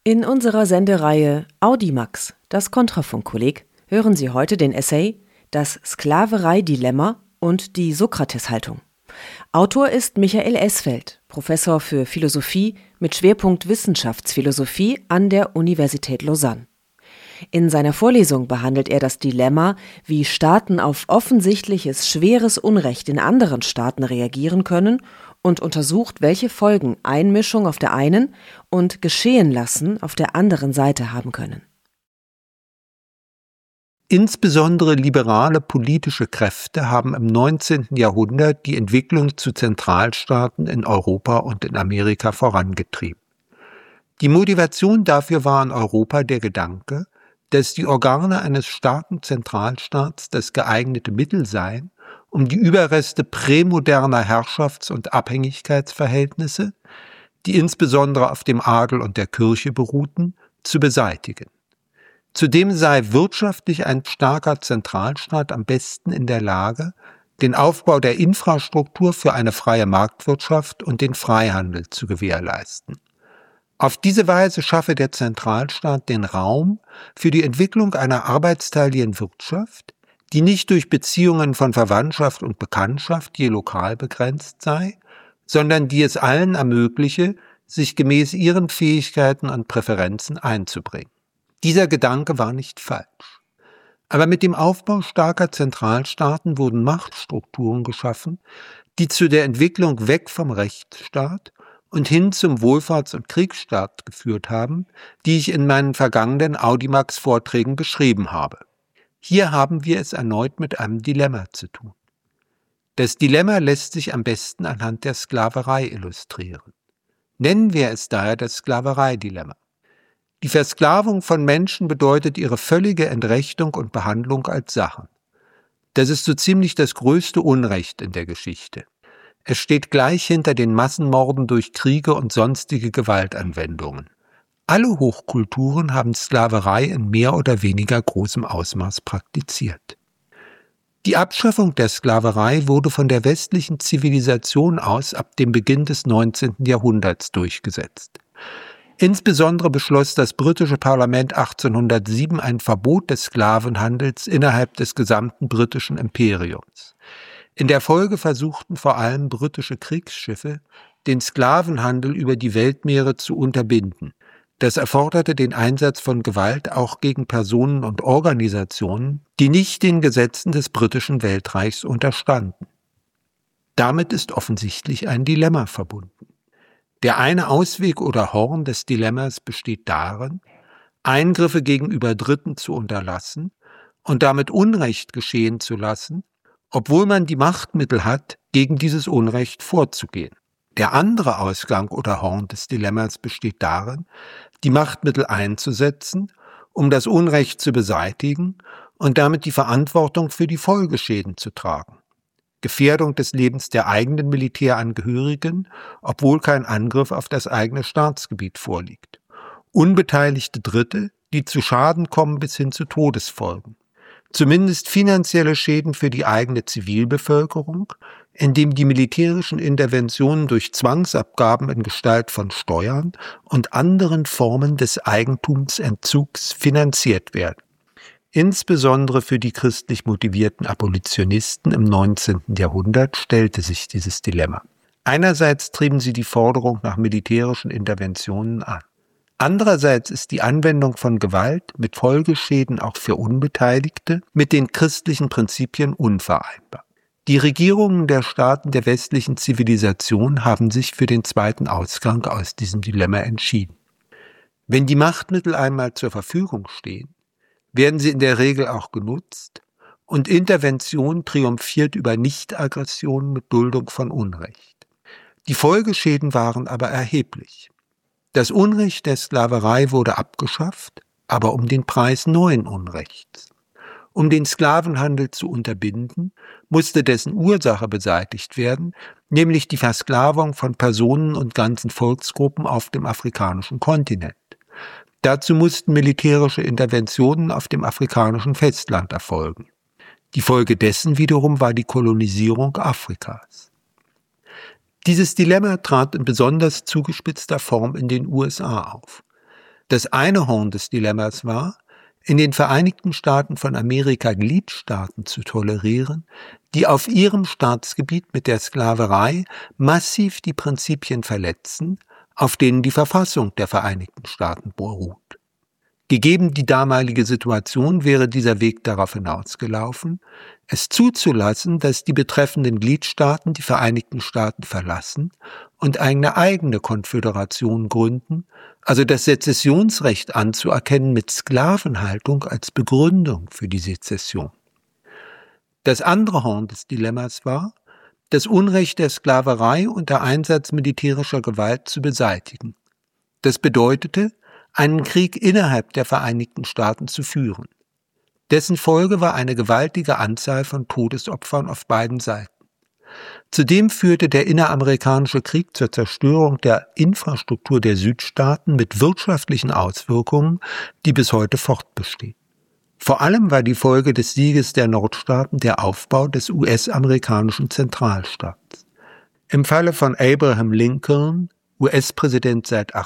In unserer Sendereihe Audimax, das Kontrafunkkolleg, hören Sie heute den Essay Das Sklaverei-Dilemma und die Sokrates-Haltung. Autor ist Michael Esfeld, Professor für Philosophie mit Schwerpunkt Wissenschaftsphilosophie an der Universität Lausanne. In seiner Vorlesung behandelt er das Dilemma, wie Staaten auf offensichtliches schweres Unrecht in anderen Staaten reagieren können und untersucht, welche Folgen Einmischung auf der einen und Geschehenlassen auf der anderen Seite haben können. Insbesondere liberale politische Kräfte haben im 19. Jahrhundert die Entwicklung zu Zentralstaaten in Europa und in Amerika vorangetrieben. Die Motivation dafür war in Europa der Gedanke, dass die Organe eines starken Zentralstaats das geeignete Mittel seien, um die Überreste prämoderner Herrschafts- und Abhängigkeitsverhältnisse, die insbesondere auf dem Adel und der Kirche beruhten, zu beseitigen. Zudem sei wirtschaftlich ein starker Zentralstaat am besten in der Lage, den Aufbau der Infrastruktur für eine freie Marktwirtschaft und den Freihandel zu gewährleisten. Auf diese Weise schaffe der Zentralstaat den Raum für die Entwicklung einer arbeitsteiligen Wirtschaft, die nicht durch Beziehungen von Verwandtschaft und Bekanntschaft je lokal begrenzt sei, sondern die es allen ermögliche, sich gemäß ihren Fähigkeiten und Präferenzen einzubringen. Dieser Gedanke war nicht falsch. Aber mit dem Aufbau starker Zentralstaaten wurden Machtstrukturen geschaffen, die zu der Entwicklung weg vom Rechtsstaat und hin zum Wohlfahrts- und Kriegsstaat geführt haben, die ich in meinen vergangenen Audimax-Vorträgen beschrieben habe. Hier haben wir es erneut mit einem Dilemma zu tun. Das Dilemma lässt sich am besten anhand der Sklaverei illustrieren. Nennen wir es daher das Sklaverei-Dilemma. Die Versklavung von Menschen bedeutet ihre völlige Entrechtung und Behandlung als Sachen. Das ist so ziemlich das größte Unrecht in der Geschichte. Es steht gleich hinter den Massenmorden durch Kriege und sonstige Gewaltanwendungen. Alle Hochkulturen haben Sklaverei in mehr oder weniger großem Ausmaß praktiziert. Die Abschaffung der Sklaverei wurde von der westlichen Zivilisation aus ab dem Beginn des 19. Jahrhunderts durchgesetzt. Insbesondere beschloss das britische Parlament 1807 ein Verbot des Sklavenhandels innerhalb des gesamten britischen Imperiums. In der Folge versuchten vor allem britische Kriegsschiffe, den Sklavenhandel über die Weltmeere zu unterbinden. Das erforderte den Einsatz von Gewalt auch gegen Personen und Organisationen, die nicht den Gesetzen des britischen Weltreichs unterstanden. Damit ist offensichtlich ein Dilemma verbunden. Der eine Ausweg oder Horn des Dilemmas besteht darin, Eingriffe gegenüber Dritten zu unterlassen und damit Unrecht geschehen zu lassen, obwohl man die Machtmittel hat, gegen dieses Unrecht vorzugehen. Der andere Ausgang oder Horn des Dilemmas besteht darin, die Machtmittel einzusetzen, um das Unrecht zu beseitigen und damit die Verantwortung für die Folgeschäden zu tragen. Gefährdung des Lebens der eigenen Militärangehörigen, obwohl kein Angriff auf das eigene Staatsgebiet vorliegt. Unbeteiligte Dritte, die zu Schaden kommen bis hin zu Todesfolgen. Zumindest finanzielle Schäden für die eigene Zivilbevölkerung, indem die militärischen Interventionen durch Zwangsabgaben in Gestalt von Steuern und anderen Formen des Eigentumsentzugs finanziert werden. Insbesondere für die christlich motivierten Abolitionisten im 19. Jahrhundert stellte sich dieses Dilemma. Einerseits trieben sie die Forderung nach militärischen Interventionen an. Andererseits ist die Anwendung von Gewalt mit Folgeschäden auch für Unbeteiligte mit den christlichen Prinzipien unvereinbar. Die Regierungen der Staaten der westlichen Zivilisation haben sich für den zweiten Ausgang aus diesem Dilemma entschieden. Wenn die Machtmittel einmal zur Verfügung stehen, werden sie in der Regel auch genutzt und Intervention triumphiert über Nichtaggression mit Duldung von Unrecht. Die Folgeschäden waren aber erheblich. Das Unrecht der Sklaverei wurde abgeschafft, aber um den Preis neuen Unrechts. Um den Sklavenhandel zu unterbinden, musste dessen Ursache beseitigt werden, nämlich die Versklavung von Personen und ganzen Volksgruppen auf dem afrikanischen Kontinent. Dazu mussten militärische Interventionen auf dem afrikanischen Festland erfolgen. Die Folge dessen wiederum war die Kolonisierung Afrikas. Dieses Dilemma trat in besonders zugespitzter Form in den USA auf. Das eine Horn des Dilemmas war, in den Vereinigten Staaten von Amerika Gliedstaaten zu tolerieren, die auf ihrem Staatsgebiet mit der Sklaverei massiv die Prinzipien verletzen, auf denen die Verfassung der Vereinigten Staaten beruht. Gegeben die damalige Situation wäre dieser Weg darauf hinausgelaufen, es zuzulassen, dass die betreffenden Gliedstaaten die Vereinigten Staaten verlassen und eine eigene Konföderation gründen, also das Sezessionsrecht anzuerkennen mit Sklavenhaltung als Begründung für die Sezession. Das andere Horn des Dilemmas war, das Unrecht der Sklaverei unter Einsatz militärischer Gewalt zu beseitigen. Das bedeutete, einen Krieg innerhalb der Vereinigten Staaten zu führen. Dessen Folge war eine gewaltige Anzahl von Todesopfern auf beiden Seiten. Zudem führte der inneramerikanische Krieg zur Zerstörung der Infrastruktur der Südstaaten mit wirtschaftlichen Auswirkungen, die bis heute fortbestehen. Vor allem war die Folge des Sieges der Nordstaaten der Aufbau des US-amerikanischen Zentralstaats. Im Falle von Abraham Lincoln, US-Präsident seit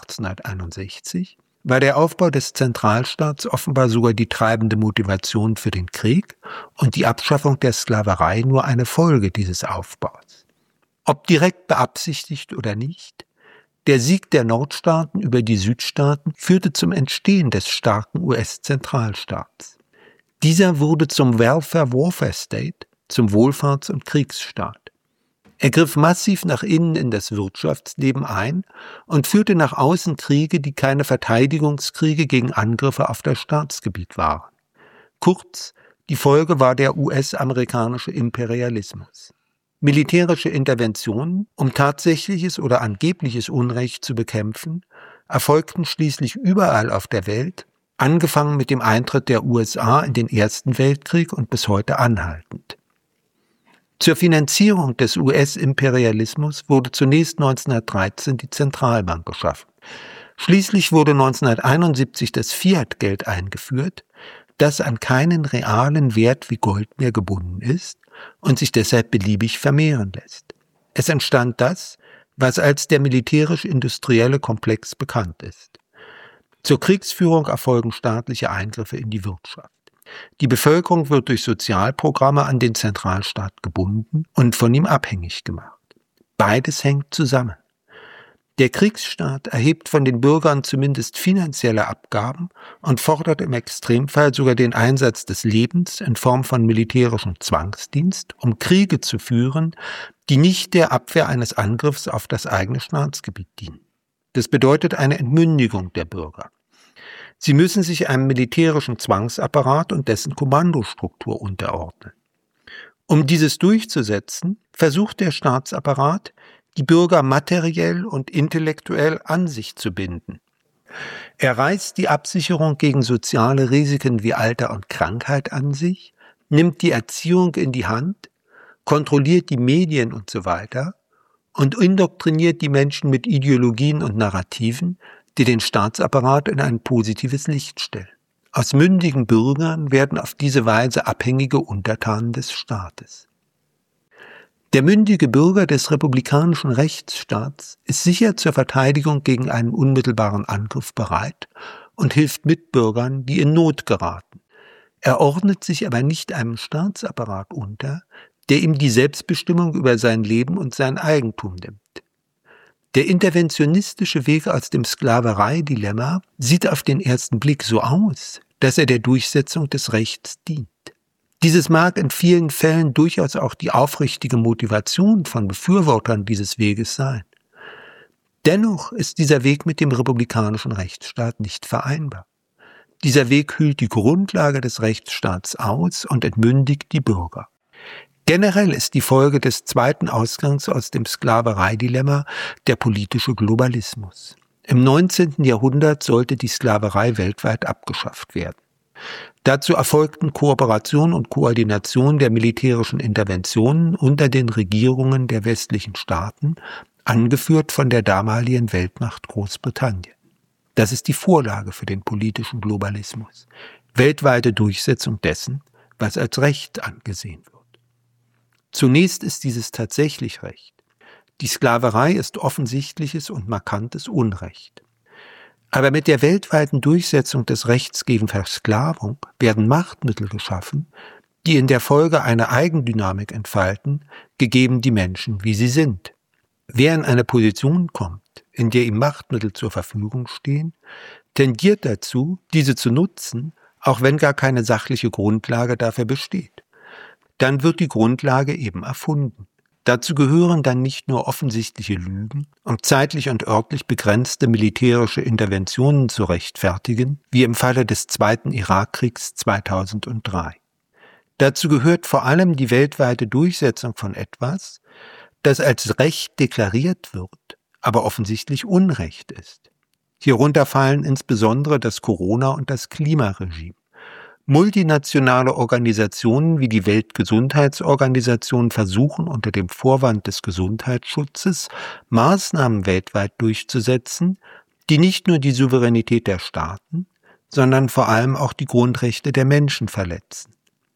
1861, war der Aufbau des Zentralstaats offenbar sogar die treibende Motivation für den Krieg und die Abschaffung der Sklaverei nur eine Folge dieses Aufbaus. Ob direkt beabsichtigt oder nicht, der Sieg der Nordstaaten über die Südstaaten führte zum Entstehen des starken US-Zentralstaats. Dieser wurde zum Welfare-Warfare-State, zum Wohlfahrts- und Kriegsstaat. Er griff massiv nach innen in das Wirtschaftsleben ein und führte nach außen Kriege, die keine Verteidigungskriege gegen Angriffe auf das Staatsgebiet waren. Kurz, die Folge war der US-amerikanische Imperialismus. Militärische Interventionen, um tatsächliches oder angebliches Unrecht zu bekämpfen, erfolgten schließlich überall auf der Welt, angefangen mit dem Eintritt der USA in den Ersten Weltkrieg und bis heute anhaltend. Zur Finanzierung des US-Imperialismus wurde zunächst 1913 die Zentralbank geschaffen. Schließlich wurde 1971 das Fiat-Geld eingeführt, das an keinen realen Wert wie Gold mehr gebunden ist und sich deshalb beliebig vermehren lässt. Es entstand das, was als der militärisch-industrielle Komplex bekannt ist. Zur Kriegsführung erfolgen staatliche Eingriffe in die Wirtschaft. Die Bevölkerung wird durch Sozialprogramme an den Zentralstaat gebunden und von ihm abhängig gemacht. Beides hängt zusammen. Der Kriegsstaat erhebt von den Bürgern zumindest finanzielle Abgaben und fordert im Extremfall sogar den Einsatz des Lebens in Form von militärischem Zwangsdienst, um Kriege zu führen, die nicht der Abwehr eines Angriffs auf das eigene Staatsgebiet dienen. Das bedeutet eine Entmündigung der Bürger. Sie müssen sich einem militärischen Zwangsapparat und dessen Kommandostruktur unterordnen. Um dieses durchzusetzen, versucht der Staatsapparat, die Bürger materiell und intellektuell an sich zu binden. Er reißt die Absicherung gegen soziale Risiken wie Alter und Krankheit an sich, nimmt die Erziehung in die Hand, kontrolliert die Medien usw. und indoktriniert die Menschen mit Ideologien und Narrativen, die den Staatsapparat in ein positives Licht stellen. Aus mündigen Bürgern werden auf diese Weise abhängige Untertanen des Staates. Der mündige Bürger des republikanischen Rechtsstaats ist sicher zur Verteidigung gegen einen unmittelbaren Angriff bereit und hilft Mitbürgern, die in Not geraten. Er ordnet sich aber nicht einem Staatsapparat unter, der ihm die Selbstbestimmung über sein Leben und sein Eigentum nimmt. Der interventionistische Weg aus dem Sklaverei-Dilemma sieht auf den ersten Blick so aus, dass er der Durchsetzung des Rechts dient. Dieses mag in vielen Fällen durchaus auch die aufrichtige Motivation von Befürwortern dieses Weges sein. Dennoch ist dieser Weg mit dem republikanischen Rechtsstaat nicht vereinbar. Dieser Weg hült die Grundlage des Rechtsstaats aus und entmündigt die Bürger. Generell ist die Folge des zweiten Ausgangs aus dem Sklaverei-Dilemma der politische Globalismus. Im 19. Jahrhundert sollte die Sklaverei weltweit abgeschafft werden. Dazu erfolgten Kooperation und Koordination der militärischen Interventionen unter den Regierungen der westlichen Staaten, angeführt von der damaligen Weltmacht Großbritannien. Das ist die Vorlage für den politischen Globalismus. Weltweite Durchsetzung dessen, was als Recht angesehen wird. Zunächst ist dieses tatsächlich Recht. Die Sklaverei ist offensichtliches und markantes Unrecht. Aber mit der weltweiten Durchsetzung des Rechts gegen Versklavung werden Machtmittel geschaffen, die in der Folge eine Eigendynamik entfalten, gegeben die Menschen, wie sie sind. Wer in eine Position kommt, in der ihm Machtmittel zur Verfügung stehen, tendiert dazu, diese zu nutzen, auch wenn gar keine sachliche Grundlage dafür besteht. Dann wird die Grundlage eben erfunden. Dazu gehören dann nicht nur offensichtliche Lügen, um zeitlich und örtlich begrenzte militärische Interventionen zu rechtfertigen, wie im Falle des Zweiten Irakkriegs 2003. Dazu gehört vor allem die weltweite Durchsetzung von etwas, das als Recht deklariert wird, aber offensichtlich Unrecht ist. Hierunter fallen insbesondere das Corona- und das Klimaregime. Multinationale Organisationen wie die Weltgesundheitsorganisation versuchen unter dem Vorwand des Gesundheitsschutzes Maßnahmen weltweit durchzusetzen, die nicht nur die Souveränität der Staaten, sondern vor allem auch die Grundrechte der Menschen verletzen.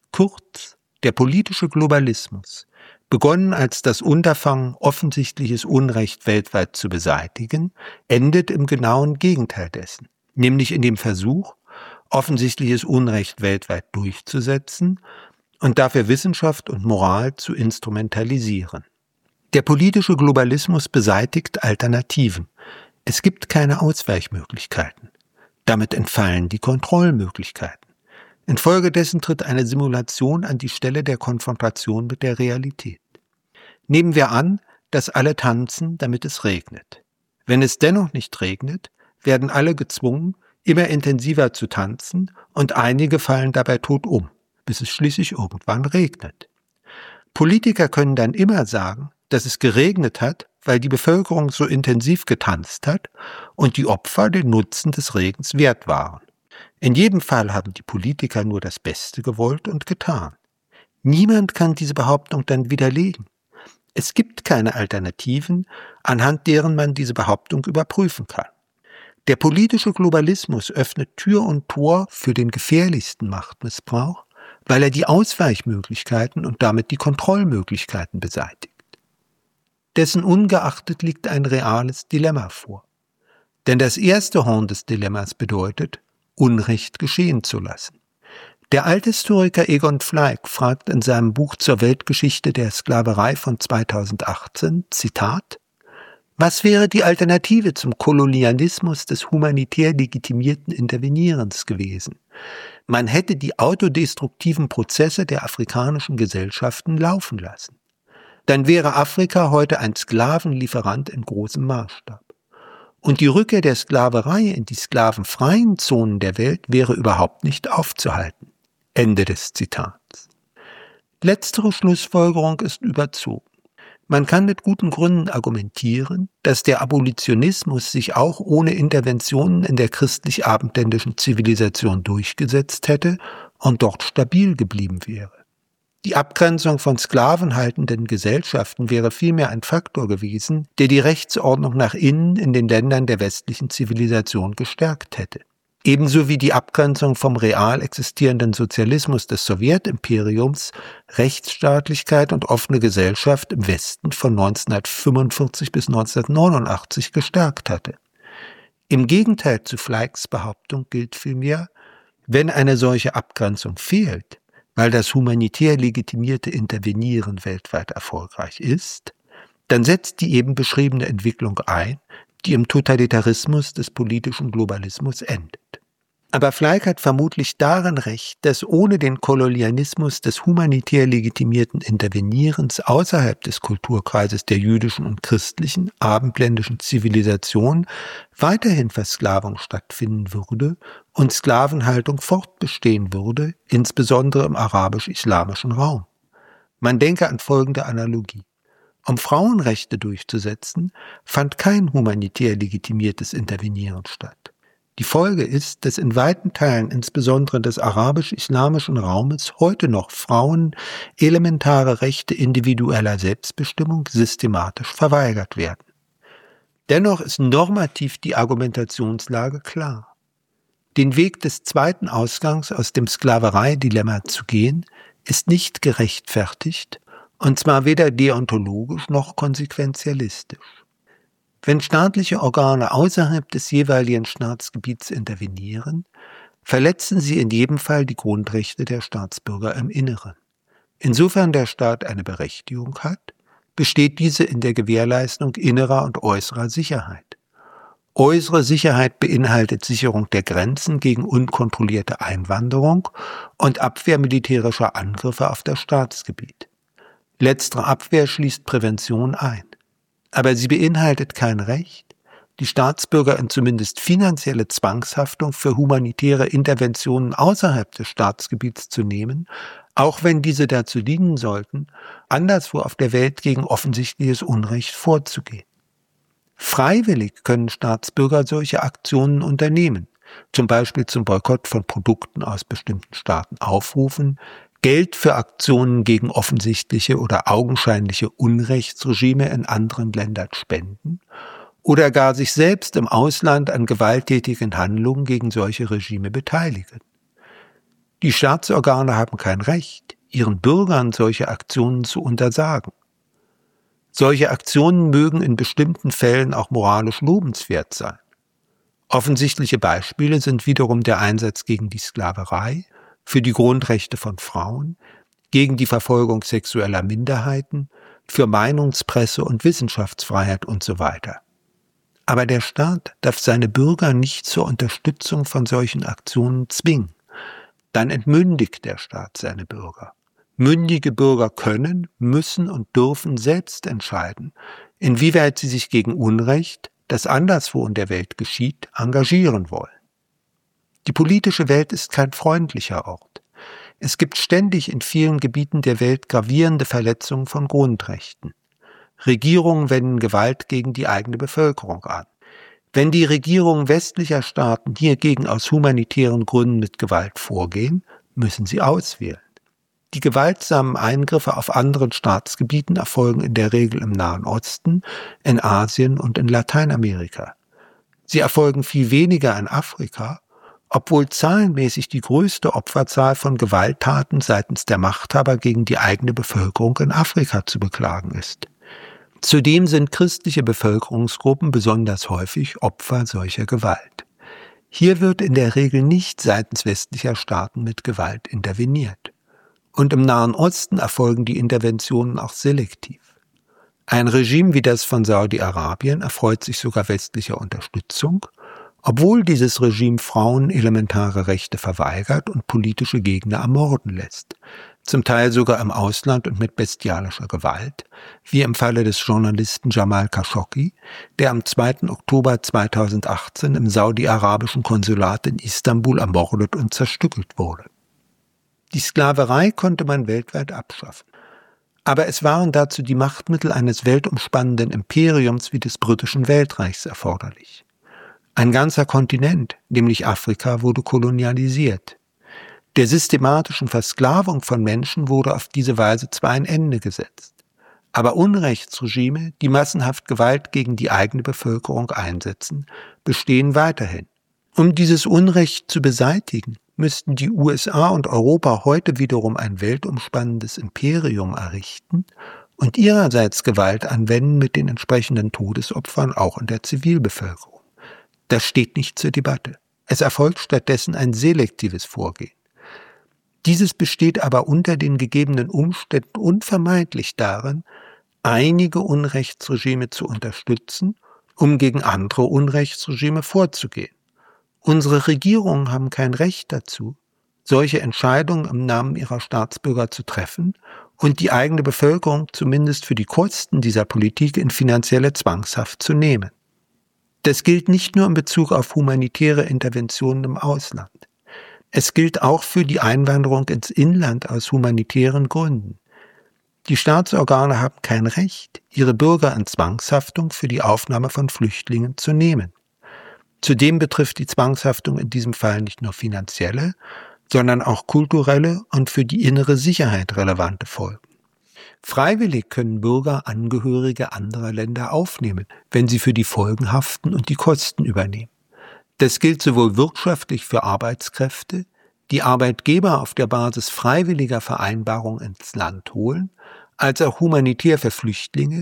Kurz, der politische Globalismus, begonnen als das Unterfangen, offensichtliches Unrecht weltweit zu beseitigen, endet im genauen Gegenteil dessen, nämlich in dem Versuch, offensichtliches Unrecht weltweit durchzusetzen und dafür Wissenschaft und Moral zu instrumentalisieren. Der politische Globalismus beseitigt Alternativen. Es gibt keine Ausweichmöglichkeiten. Damit entfallen die Kontrollmöglichkeiten. Infolgedessen tritt eine Simulation an die Stelle der Konfrontation mit der Realität. Nehmen wir an, dass alle tanzen, damit es regnet. Wenn es dennoch nicht regnet, werden alle gezwungen, immer intensiver zu tanzen und einige fallen dabei tot um, bis es schließlich irgendwann regnet. Politiker können dann immer sagen, dass es geregnet hat, weil die Bevölkerung so intensiv getanzt hat und die Opfer den Nutzen des Regens wert waren. In jedem Fall haben die Politiker nur das Beste gewollt und getan. Niemand kann diese Behauptung dann widerlegen. Es gibt keine Alternativen, anhand deren man diese Behauptung überprüfen kann. Der politische Globalismus öffnet Tür und Tor für den gefährlichsten Machtmissbrauch, weil er die Ausweichmöglichkeiten und damit die Kontrollmöglichkeiten beseitigt. Dessen ungeachtet liegt ein reales Dilemma vor. Denn das erste Horn des Dilemmas bedeutet, Unrecht geschehen zu lassen. Der Althistoriker Egon Fleig fragt in seinem Buch zur Weltgeschichte der Sklaverei von 2018, Zitat, was wäre die Alternative zum Kolonialismus des humanitär legitimierten Intervenierens gewesen? Man hätte die autodestruktiven Prozesse der afrikanischen Gesellschaften laufen lassen. Dann wäre Afrika heute ein Sklavenlieferant in großem Maßstab. Und die Rückkehr der Sklaverei in die sklavenfreien Zonen der Welt wäre überhaupt nicht aufzuhalten. Ende des Zitats. Letztere Schlussfolgerung ist überzogen. Man kann mit guten Gründen argumentieren, dass der Abolitionismus sich auch ohne Interventionen in der christlich-abendländischen Zivilisation durchgesetzt hätte und dort stabil geblieben wäre. Die Abgrenzung von sklavenhaltenden Gesellschaften wäre vielmehr ein Faktor gewesen, der die Rechtsordnung nach innen in den Ländern der westlichen Zivilisation gestärkt hätte. Ebenso wie die Abgrenzung vom real existierenden Sozialismus des Sowjetimperiums Rechtsstaatlichkeit und offene Gesellschaft im Westen von 1945 bis 1989 gestärkt hatte. Im Gegenteil zu Fleigs Behauptung gilt vielmehr, wenn eine solche Abgrenzung fehlt, weil das humanitär legitimierte Intervenieren weltweit erfolgreich ist, dann setzt die eben beschriebene Entwicklung ein, die im Totalitarismus des politischen Globalismus endet. Aber Fleig hat vermutlich darin recht, dass ohne den Kolonialismus des humanitär legitimierten Intervenierens außerhalb des Kulturkreises der jüdischen und christlichen abendländischen Zivilisation weiterhin Versklavung stattfinden würde und Sklavenhaltung fortbestehen würde, insbesondere im arabisch-islamischen Raum. Man denke an folgende Analogie. Um Frauenrechte durchzusetzen, fand kein humanitär legitimiertes Intervenieren statt. Die Folge ist, dass in weiten Teilen insbesondere des arabisch-islamischen Raumes heute noch Frauen elementare Rechte individueller Selbstbestimmung systematisch verweigert werden. Dennoch ist normativ die Argumentationslage klar. Den Weg des zweiten Ausgangs aus dem Sklaverei-Dilemma zu gehen, ist nicht gerechtfertigt, und zwar weder deontologisch noch konsequenzialistisch. Wenn staatliche Organe außerhalb des jeweiligen Staatsgebiets intervenieren, verletzen sie in jedem Fall die Grundrechte der Staatsbürger im Inneren. Insofern der Staat eine Berechtigung hat, besteht diese in der Gewährleistung innerer und äußerer Sicherheit. Äußere Sicherheit beinhaltet Sicherung der Grenzen gegen unkontrollierte Einwanderung und Abwehr militärischer Angriffe auf das Staatsgebiet. Letztere Abwehr schließt Prävention ein. Aber sie beinhaltet kein Recht, die Staatsbürger in zumindest finanzielle Zwangshaftung für humanitäre Interventionen außerhalb des Staatsgebiets zu nehmen, auch wenn diese dazu dienen sollten, anderswo auf der Welt gegen offensichtliches Unrecht vorzugehen. Freiwillig können Staatsbürger solche Aktionen unternehmen, zum Beispiel zum Boykott von Produkten aus bestimmten Staaten aufrufen, Geld für Aktionen gegen offensichtliche oder augenscheinliche Unrechtsregime in anderen Ländern spenden oder gar sich selbst im Ausland an gewalttätigen Handlungen gegen solche Regime beteiligen. Die Staatsorgane haben kein Recht, ihren Bürgern solche Aktionen zu untersagen. Solche Aktionen mögen in bestimmten Fällen auch moralisch lobenswert sein. Offensichtliche Beispiele sind wiederum der Einsatz gegen die Sklaverei, für die Grundrechte von Frauen, gegen die Verfolgung sexueller Minderheiten, für Meinungspresse und Wissenschaftsfreiheit usw. Aber der Staat darf seine Bürger nicht zur Unterstützung von solchen Aktionen zwingen. Dann entmündigt der Staat seine Bürger. Mündige Bürger können, müssen und dürfen selbst entscheiden, inwieweit sie sich gegen Unrecht, das anderswo in der Welt geschieht, engagieren wollen. Die politische Welt ist kein freundlicher Ort. Es gibt ständig in vielen Gebieten der Welt gravierende Verletzungen von Grundrechten. Regierungen wenden Gewalt gegen die eigene Bevölkerung an. Wenn die Regierungen westlicher Staaten hiergegen aus humanitären Gründen mit Gewalt vorgehen, müssen sie auswählen. Die gewaltsamen Eingriffe auf anderen Staatsgebieten erfolgen in der Regel im Nahen Osten, in Asien und in Lateinamerika. Sie erfolgen viel weniger in Afrika, obwohl zahlenmäßig die größte Opferzahl von Gewalttaten seitens der Machthaber gegen die eigene Bevölkerung in Afrika zu beklagen ist. Zudem sind christliche Bevölkerungsgruppen besonders häufig Opfer solcher Gewalt. Hier wird in der Regel nicht seitens westlicher Staaten mit Gewalt interveniert. Und im Nahen Osten erfolgen die Interventionen auch selektiv. Ein Regime wie das von Saudi-Arabien erfreut sich sogar westlicher Unterstützung, obwohl dieses Regime Frauen elementare Rechte verweigert und politische Gegner ermorden lässt, zum Teil sogar im Ausland und mit bestialischer Gewalt, wie im Falle des Journalisten Jamal Khashoggi, der am 2. Oktober 2018 im saudi-arabischen Konsulat in Istanbul ermordet und zerstückelt wurde. Die Sklaverei konnte man weltweit abschaffen. Aber es waren dazu die Machtmittel eines weltumspannenden Imperiums wie des britischen Weltreichs erforderlich. Ein ganzer Kontinent, nämlich Afrika, wurde kolonialisiert. Der systematischen Versklavung von Menschen wurde auf diese Weise zwar ein Ende gesetzt. Aber Unrechtsregime, die massenhaft Gewalt gegen die eigene Bevölkerung einsetzen, bestehen weiterhin. Um dieses Unrecht zu beseitigen, müssten die USA und Europa heute wiederum ein weltumspannendes Imperium errichten und ihrerseits Gewalt anwenden mit den entsprechenden Todesopfern auch in der Zivilbevölkerung. Das steht nicht zur Debatte. Es erfolgt stattdessen ein selektives Vorgehen. Dieses besteht aber unter den gegebenen Umständen unvermeidlich darin, einige Unrechtsregime zu unterstützen, um gegen andere Unrechtsregime vorzugehen. Unsere Regierungen haben kein Recht dazu, solche Entscheidungen im Namen ihrer Staatsbürger zu treffen und die eigene Bevölkerung zumindest für die Kosten dieser Politik in finanzielle Zwangshaft zu nehmen. Das gilt nicht nur in Bezug auf humanitäre Interventionen im Ausland. Es gilt auch für die Einwanderung ins Inland aus humanitären Gründen. Die Staatsorgane haben kein Recht, ihre Bürger in Zwangshaftung für die Aufnahme von Flüchtlingen zu nehmen. Zudem betrifft die Zwangshaftung in diesem Fall nicht nur finanzielle, sondern auch kulturelle und für die innere Sicherheit relevante Folgen. Freiwillig können Bürger Angehörige anderer Länder aufnehmen, wenn sie für die Folgen haften und die Kosten übernehmen. Das gilt sowohl wirtschaftlich für Arbeitskräfte, die Arbeitgeber auf der Basis freiwilliger Vereinbarungen ins Land holen, als auch humanitär für Flüchtlinge,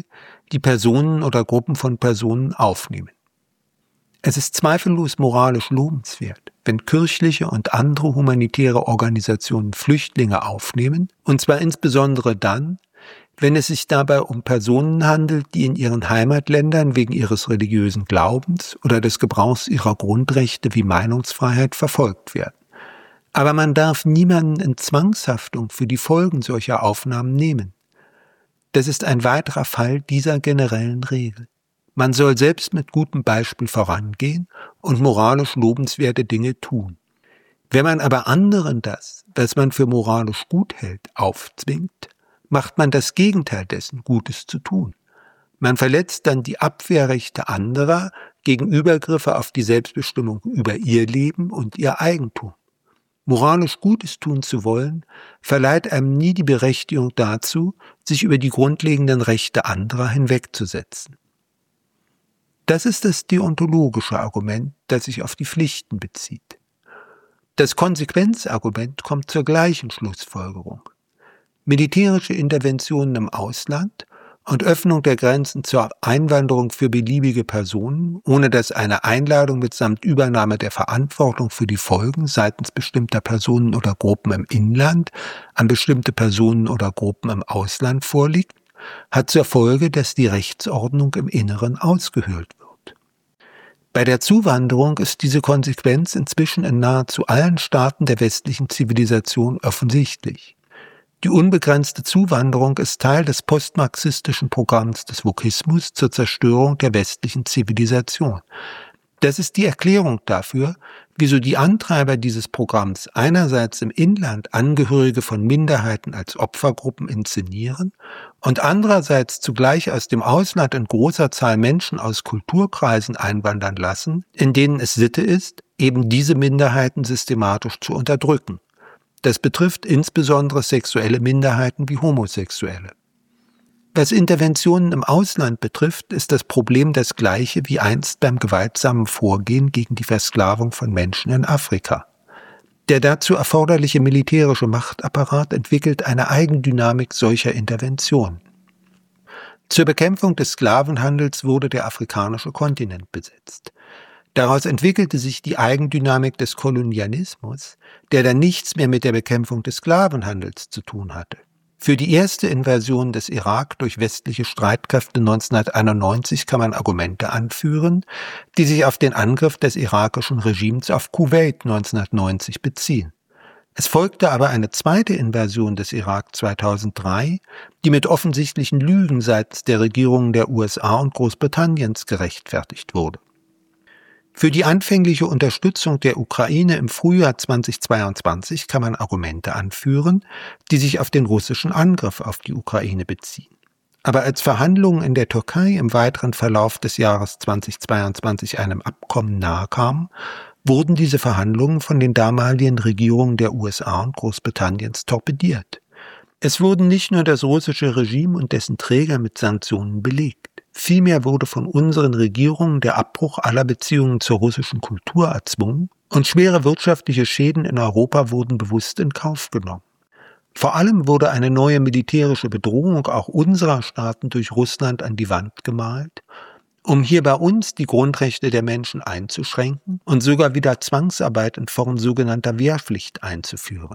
die Personen oder Gruppen von Personen aufnehmen. Es ist zweifellos moralisch lobenswert, wenn kirchliche und andere humanitäre Organisationen Flüchtlinge aufnehmen, und zwar insbesondere dann, wenn es sich dabei um Personen handelt, die in ihren Heimatländern wegen ihres religiösen Glaubens oder des Gebrauchs ihrer Grundrechte wie Meinungsfreiheit verfolgt werden. Aber man darf niemanden in Zwangshaftung für die Folgen solcher Aufnahmen nehmen. Das ist ein weiterer Fall dieser generellen Regel. Man soll selbst mit gutem Beispiel vorangehen und moralisch lobenswerte Dinge tun. Wenn man aber anderen das, was man für moralisch gut hält, aufzwingt, macht man das Gegenteil dessen, Gutes zu tun. Man verletzt dann die Abwehrrechte anderer gegen Übergriffe auf die Selbstbestimmung über ihr Leben und ihr Eigentum. Moralisch Gutes tun zu wollen, verleiht einem nie die Berechtigung dazu, sich über die grundlegenden Rechte anderer hinwegzusetzen. Das ist das deontologische Argument, das sich auf die Pflichten bezieht. Das Konsequenzargument kommt zur gleichen Schlussfolgerung. Militärische Interventionen im Ausland und Öffnung der Grenzen zur Einwanderung für beliebige Personen, ohne dass eine Einladung mitsamt Übernahme der Verantwortung für die Folgen seitens bestimmter Personen oder Gruppen im Inland an bestimmte Personen oder Gruppen im Ausland vorliegt, hat zur Folge, dass die Rechtsordnung im Inneren ausgehöhlt wird. Bei der Zuwanderung ist diese Konsequenz inzwischen in nahezu allen Staaten der westlichen Zivilisation offensichtlich. Die unbegrenzte Zuwanderung ist Teil des postmarxistischen Programms des Wokismus zur Zerstörung der westlichen Zivilisation. Das ist die Erklärung dafür, wieso die Antreiber dieses Programms einerseits im Inland Angehörige von Minderheiten als Opfergruppen inszenieren und andererseits zugleich aus dem Ausland in großer Zahl Menschen aus Kulturkreisen einwandern lassen, in denen es Sitte ist, eben diese Minderheiten systematisch zu unterdrücken. Das betrifft insbesondere sexuelle Minderheiten wie Homosexuelle. Was Interventionen im Ausland betrifft, ist das Problem das gleiche wie einst beim gewaltsamen Vorgehen gegen die Versklavung von Menschen in Afrika. Der dazu erforderliche militärische Machtapparat entwickelt eine Eigendynamik solcher Interventionen. Zur Bekämpfung des Sklavenhandels wurde der afrikanische Kontinent besetzt. Daraus entwickelte sich die Eigendynamik des Kolonialismus, der dann nichts mehr mit der Bekämpfung des Sklavenhandels zu tun hatte. Für die erste Invasion des Irak durch westliche Streitkräfte 1991 kann man Argumente anführen, die sich auf den Angriff des irakischen Regimes auf Kuwait 1990 beziehen. Es folgte aber eine zweite Invasion des Irak 2003, die mit offensichtlichen Lügen seitens der Regierungen der USA und Großbritanniens gerechtfertigt wurde. Für die anfängliche Unterstützung der Ukraine im Frühjahr 2022 kann man Argumente anführen, die sich auf den russischen Angriff auf die Ukraine beziehen. Aber als Verhandlungen in der Türkei im weiteren Verlauf des Jahres 2022 einem Abkommen nahe kamen, wurden diese Verhandlungen von den damaligen Regierungen der USA und Großbritanniens torpediert. Es wurden nicht nur das russische Regime und dessen Träger mit Sanktionen belegt. Vielmehr wurde von unseren Regierungen der Abbruch aller Beziehungen zur russischen Kultur erzwungen und schwere wirtschaftliche Schäden in Europa wurden bewusst in Kauf genommen. Vor allem wurde eine neue militärische Bedrohung auch unserer Staaten durch Russland an die Wand gemalt, um hier bei uns die Grundrechte der Menschen einzuschränken und sogar wieder Zwangsarbeit in Form sogenannter Wehrpflicht einzuführen.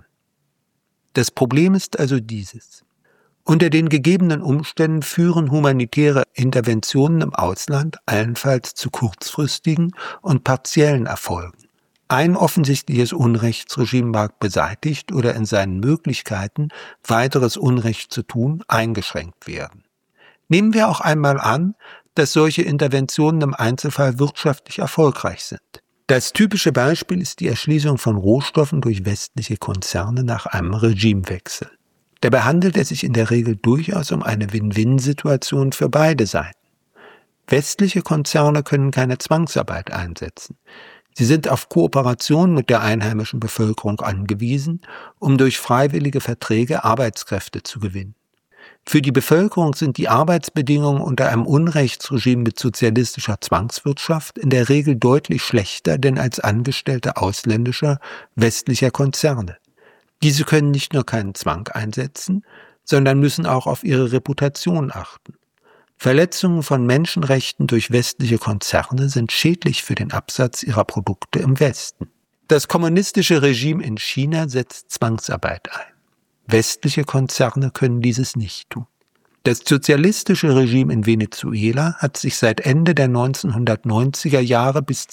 Das Problem ist also dieses. Unter den gegebenen Umständen führen humanitäre Interventionen im Ausland allenfalls zu kurzfristigen und partiellen Erfolgen. Ein offensichtliches Unrechtsregime mag beseitigt oder in seinen Möglichkeiten, weiteres Unrecht zu tun, eingeschränkt werden. Nehmen wir auch einmal an, dass solche Interventionen im Einzelfall wirtschaftlich erfolgreich sind. Das typische Beispiel ist die Erschließung von Rohstoffen durch westliche Konzerne nach einem Regimewechsel. Dabei handelt es sich in der Regel durchaus um eine Win-Win-Situation für beide Seiten. Westliche Konzerne können keine Zwangsarbeit einsetzen. Sie sind auf Kooperation mit der einheimischen Bevölkerung angewiesen, um durch freiwillige Verträge Arbeitskräfte zu gewinnen. Für die Bevölkerung sind die Arbeitsbedingungen unter einem Unrechtsregime mit sozialistischer Zwangswirtschaft in der Regel deutlich schlechter denn als Angestellte ausländischer, westlicher Konzerne. Diese können nicht nur keinen Zwang einsetzen, sondern müssen auch auf ihre Reputation achten. Verletzungen von Menschenrechten durch westliche Konzerne sind schädlich für den Absatz ihrer Produkte im Westen. Das kommunistische Regime in China setzt Zwangsarbeit ein. Westliche Konzerne können dieses nicht tun. Das sozialistische Regime in Venezuela hat sich seit Ende der 1990er Jahre bis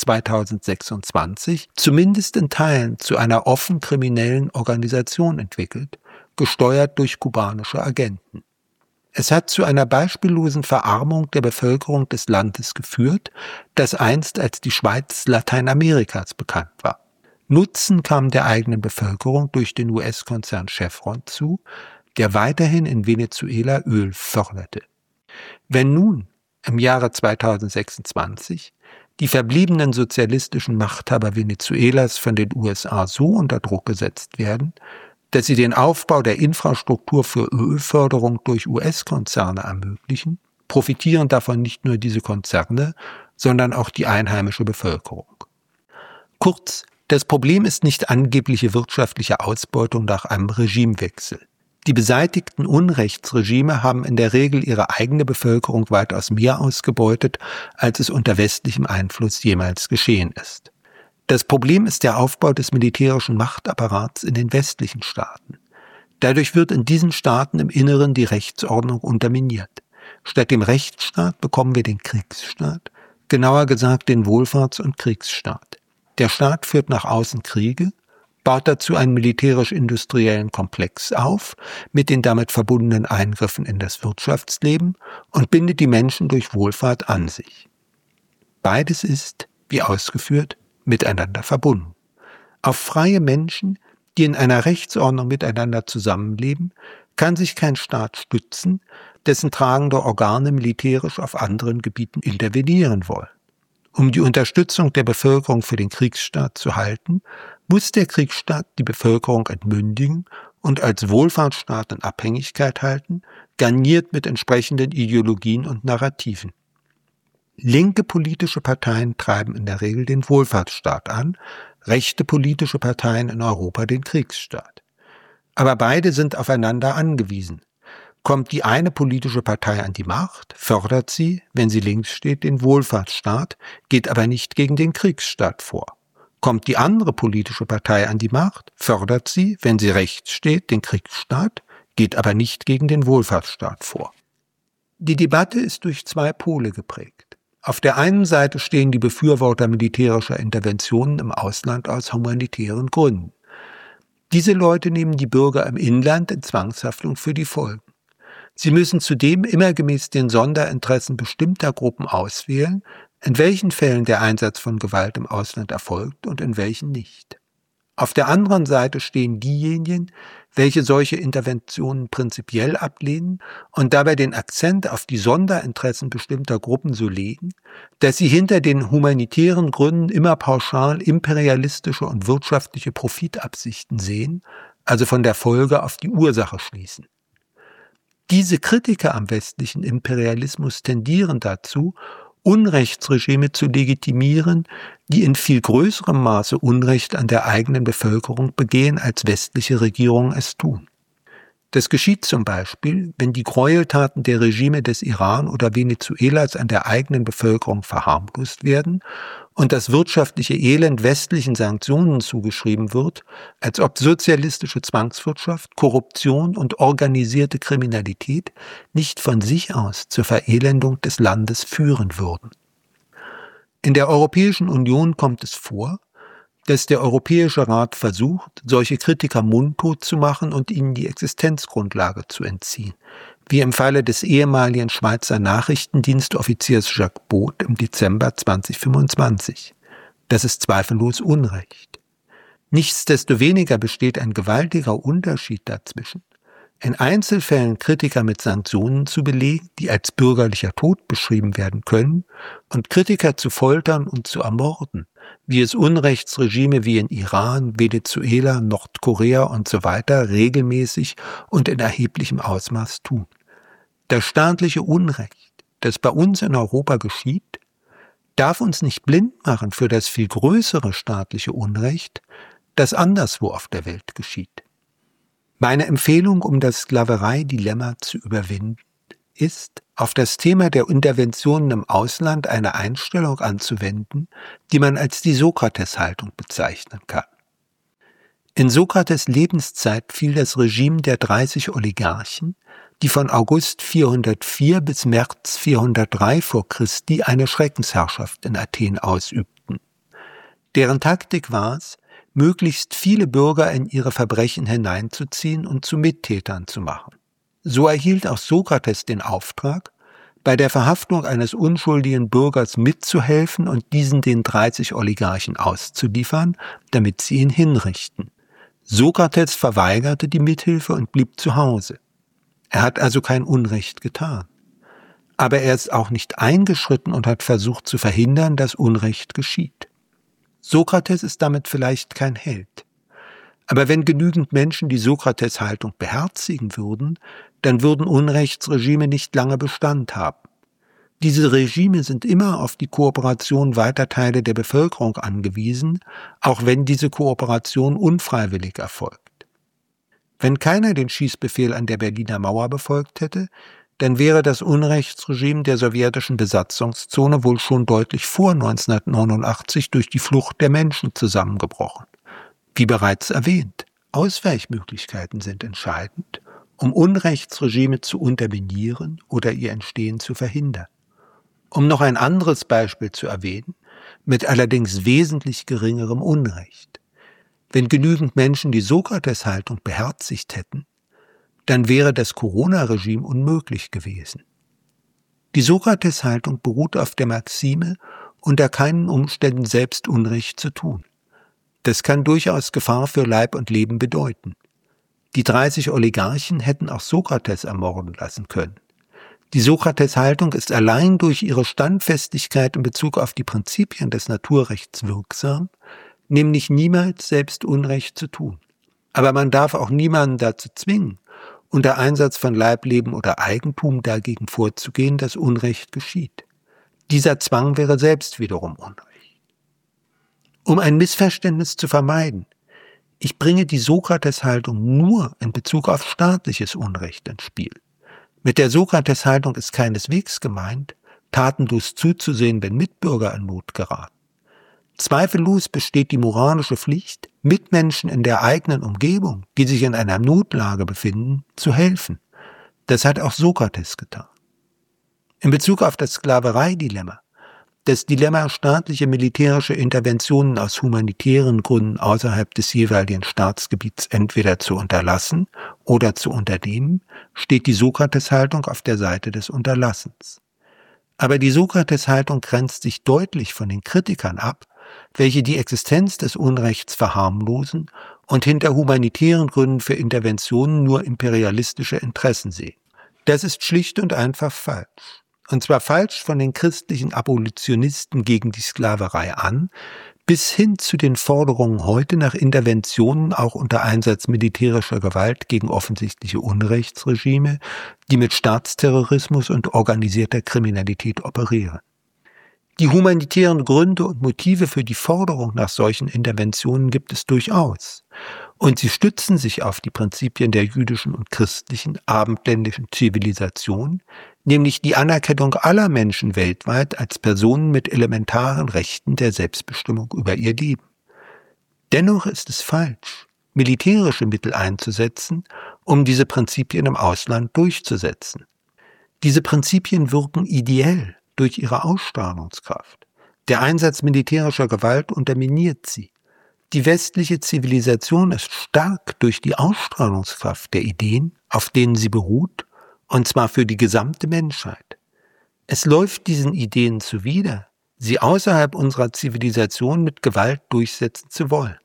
2026 zumindest in Teilen zu einer offen kriminellen Organisation entwickelt, gesteuert durch kubanische Agenten. Es hat zu einer beispiellosen Verarmung der Bevölkerung des Landes geführt, das einst als die Schweiz Lateinamerikas bekannt war. Nutzen kam der eigenen Bevölkerung durch den US-Konzern Chevron zu, der weiterhin in Venezuela Öl förderte. Wenn nun im Jahre 2026 die verbliebenen sozialistischen Machthaber Venezuelas von den USA so unter Druck gesetzt werden, dass sie den Aufbau der Infrastruktur für Ölförderung durch US-Konzerne ermöglichen, profitieren davon nicht nur diese Konzerne, sondern auch die einheimische Bevölkerung. Kurz, das Problem ist nicht angebliche wirtschaftliche Ausbeutung nach einem Regimewechsel. Die beseitigten Unrechtsregime haben in der Regel ihre eigene Bevölkerung weitaus mehr ausgebeutet, als es unter westlichem Einfluss jemals geschehen ist. Das Problem ist der Aufbau des militärischen Machtapparats in den westlichen Staaten. Dadurch wird in diesen Staaten im Inneren die Rechtsordnung unterminiert. Statt dem Rechtsstaat bekommen wir den Kriegsstaat, genauer gesagt den Wohlfahrts- und Kriegsstaat. Der Staat führt nach außen Kriege, baut dazu einen militärisch-industriellen Komplex auf, mit den damit verbundenen Eingriffen in das Wirtschaftsleben und bindet die Menschen durch Wohlfahrt an sich. Beides ist, wie ausgeführt, miteinander verbunden. Auf freie Menschen, die in einer Rechtsordnung miteinander zusammenleben, kann sich kein Staat stützen, dessen tragende Organe militärisch auf anderen Gebieten intervenieren wollen. Um die Unterstützung der Bevölkerung für den Kriegsstaat zu halten, muss der Kriegsstaat die Bevölkerung entmündigen und als Wohlfahrtsstaat in Abhängigkeit halten, garniert mit entsprechenden Ideologien und Narrativen. Linke politische Parteien treiben in der Regel den Wohlfahrtsstaat an, rechte politische Parteien in Europa den Kriegsstaat. Aber beide sind aufeinander angewiesen. Kommt die eine politische Partei an die Macht, fördert sie, wenn sie links steht, den Wohlfahrtsstaat, geht aber nicht gegen den Kriegsstaat vor. Kommt die andere politische Partei an die Macht, fördert sie, wenn sie rechts steht, den Kriegsstaat, geht aber nicht gegen den Wohlfahrtsstaat vor. Die Debatte ist durch zwei Pole geprägt. Auf der einen Seite stehen die Befürworter militärischer Interventionen im Ausland aus humanitären Gründen. Diese Leute nehmen die Bürger im Inland in Zwangshaftung für die Folgen. Sie müssen zudem immer gemäß den Sonderinteressen bestimmter Gruppen auswählen, in welchen Fällen der Einsatz von Gewalt im Ausland erfolgt und in welchen nicht. Auf der anderen Seite stehen diejenigen, welche solche Interventionen prinzipiell ablehnen und dabei den Akzent auf die Sonderinteressen bestimmter Gruppen so legen, dass sie hinter den humanitären Gründen immer pauschal imperialistische und wirtschaftliche Profitabsichten sehen, also von der Folge auf die Ursache schließen. Diese Kritiker am westlichen Imperialismus tendieren dazu, Unrechtsregime zu legitimieren, die in viel größerem Maße Unrecht an der eigenen Bevölkerung begehen, als westliche Regierungen es tun. Das geschieht zum Beispiel, wenn die Gräueltaten der Regime des Iran oder Venezuelas an der eigenen Bevölkerung verharmlost werden und das wirtschaftliche Elend westlichen Sanktionen zugeschrieben wird, als ob sozialistische Zwangswirtschaft, Korruption und organisierte Kriminalität nicht von sich aus zur Verelendung des Landes führen würden. In der Europäischen Union kommt es vor, dass der Europäische Rat versucht, solche Kritiker mundtot zu machen und ihnen die Existenzgrundlage zu entziehen, wie im Falle des ehemaligen Schweizer Nachrichtendienstoffiziers Jacques Both im Dezember 2025. Das ist zweifellos Unrecht. Nichtsdestoweniger besteht ein gewaltiger Unterschied dazwischen, in Einzelfällen Kritiker mit Sanktionen zu belegen, die als bürgerlicher Tod beschrieben werden können, und Kritiker zu foltern und zu ermorden, wie es Unrechtsregime wie in Iran, Venezuela, Nordkorea usw. regelmäßig und in erheblichem Ausmaß tun. Das staatliche Unrecht, das bei uns in Europa geschieht, darf uns nicht blind machen für das viel größere staatliche Unrecht, das anderswo auf der Welt geschieht. Meine Empfehlung, um das Sklaverei-Dilemma zu überwinden, ist, auf das Thema der Interventionen im Ausland eine Einstellung anzuwenden, die man als die Sokrates-Haltung bezeichnen kann. In Sokrates' Lebenszeit fiel das Regime der 30 Oligarchen, die von August 404 bis März 403 vor Christi eine Schreckensherrschaft in Athen ausübten. Deren Taktik war es, möglichst viele Bürger in ihre Verbrechen hineinzuziehen und zu Mittätern zu machen. So erhielt auch Sokrates den Auftrag, bei der Verhaftung eines unschuldigen Bürgers mitzuhelfen und diesen den 30 Oligarchen auszuliefern, damit sie ihn hinrichten. Sokrates verweigerte die Mithilfe und blieb zu Hause. Er hat also kein Unrecht getan. Aber er ist auch nicht eingeschritten und hat versucht zu verhindern, dass Unrecht geschieht. Sokrates ist damit vielleicht kein Held. Aber wenn genügend Menschen die Sokrates-Haltung beherzigen würden, dann würden Unrechtsregime nicht lange Bestand haben. Diese Regime sind immer auf die Kooperation weiter Teile der Bevölkerung angewiesen, auch wenn diese Kooperation unfreiwillig erfolgt. Wenn keiner den Schießbefehl an der Berliner Mauer befolgt hätte, dann wäre das Unrechtsregime der sowjetischen Besatzungszone wohl schon deutlich vor 1989 durch die Flucht der Menschen zusammengebrochen. Wie bereits erwähnt, Ausweichmöglichkeiten sind entscheidend, um Unrechtsregime zu unterminieren oder ihr Entstehen zu verhindern. Um noch ein anderes Beispiel zu erwähnen, mit allerdings wesentlich geringerem Unrecht. Wenn genügend Menschen die Sokrates-Haltung beherzigt hätten, dann wäre das Corona-Regime unmöglich gewesen. Die Sokrates-Haltung beruht auf der Maxime, unter keinen Umständen selbst Unrecht zu tun. Das kann durchaus Gefahr für Leib und Leben bedeuten. Die 30 Oligarchen hätten auch Sokrates ermorden lassen können. Die Sokrates-Haltung ist allein durch ihre Standfestigkeit in Bezug auf die Prinzipien des Naturrechts wirksam, nämlich niemals selbst Unrecht zu tun. Aber man darf auch niemanden dazu zwingen, unter Einsatz von Leib, Leben oder Eigentum dagegen vorzugehen, dass Unrecht geschieht. Dieser Zwang wäre selbst wiederum Unrecht. Um ein Missverständnis zu vermeiden, ich bringe die Sokrates-Haltung nur in Bezug auf staatliches Unrecht ins Spiel. Mit der Sokrates-Haltung ist keineswegs gemeint, tatenlos zuzusehen, wenn Mitbürger in Not geraten. Zweifellos besteht die moralische Pflicht, Mitmenschen in der eigenen Umgebung, die sich in einer Notlage befinden, zu helfen. Das hat auch Sokrates getan. In Bezug auf das Sklaverei-Dilemma, das Dilemma, staatliche militärische Interventionen aus humanitären Gründen außerhalb des jeweiligen Staatsgebiets entweder zu unterlassen oder zu unternehmen, steht die Sokrates-Haltung auf der Seite des Unterlassens. Aber die Sokrates-Haltung grenzt sich deutlich von den Kritikern ab, welche die Existenz des Unrechts verharmlosen und hinter humanitären Gründen für Interventionen nur imperialistische Interessen sehen. Das ist schlicht und einfach falsch. Und zwar falsch von den christlichen Abolitionisten gegen die Sklaverei an, bis hin zu den Forderungen heute nach Interventionen auch unter Einsatz militärischer Gewalt gegen offensichtliche Unrechtsregime, die mit Staatsterrorismus und organisierter Kriminalität operieren. Die humanitären Gründe und Motive für die Forderung nach solchen Interventionen gibt es durchaus. Und sie stützen sich auf die Prinzipien der jüdischen und christlichen abendländischen Zivilisation, nämlich die Anerkennung aller Menschen weltweit als Personen mit elementaren Rechten der Selbstbestimmung über ihr Leben. Dennoch ist es falsch, militärische Mittel einzusetzen, um diese Prinzipien im Ausland durchzusetzen. Diese Prinzipien wirken ideell durch ihre Ausstrahlungskraft. Der Einsatz militärischer Gewalt unterminiert sie. Die westliche Zivilisation ist stark durch die Ausstrahlungskraft der Ideen, auf denen sie beruht, und zwar für die gesamte Menschheit. Es läuft diesen Ideen zuwider, sie außerhalb unserer Zivilisation mit Gewalt durchsetzen zu wollen.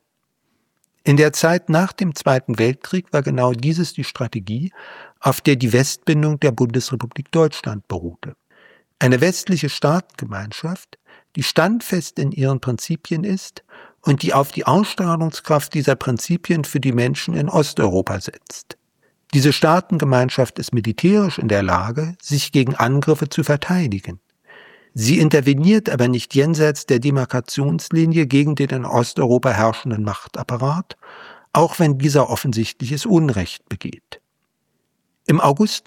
In der Zeit nach dem Zweiten Weltkrieg war genau dieses die Strategie, auf der die Westbindung der Bundesrepublik Deutschland beruhte. Eine westliche Staatengemeinschaft, die standfest in ihren Prinzipien ist und die auf die Ausstrahlungskraft dieser Prinzipien für die Menschen in Osteuropa setzt. Diese Staatengemeinschaft ist militärisch in der Lage, sich gegen Angriffe zu verteidigen. Sie interveniert aber nicht jenseits der Demarkationslinie gegen den in Osteuropa herrschenden Machtapparat, auch wenn dieser offensichtliches Unrecht begeht. Im August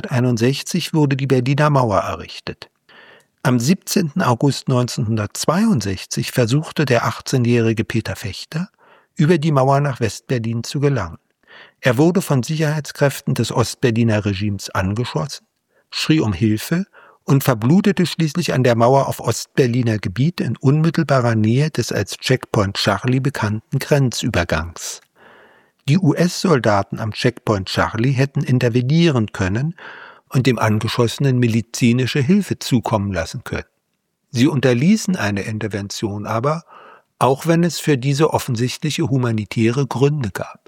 1961 wurde die Berliner Mauer errichtet. Am 17. August 1962 versuchte der 18-jährige Peter Fechter, über die Mauer nach Westberlin zu gelangen. Er wurde von Sicherheitskräften des Ostberliner Regimes angeschossen, schrie um Hilfe und verblutete schließlich an der Mauer auf Ostberliner Gebiet in unmittelbarer Nähe des als Checkpoint Charlie bekannten Grenzübergangs. Die US-Soldaten am Checkpoint Charlie hätten intervenieren können und dem Angeschossenen medizinische Hilfe zukommen lassen können. Sie unterließen eine Intervention aber, auch wenn es für diese offensichtliche humanitäre Gründe gab.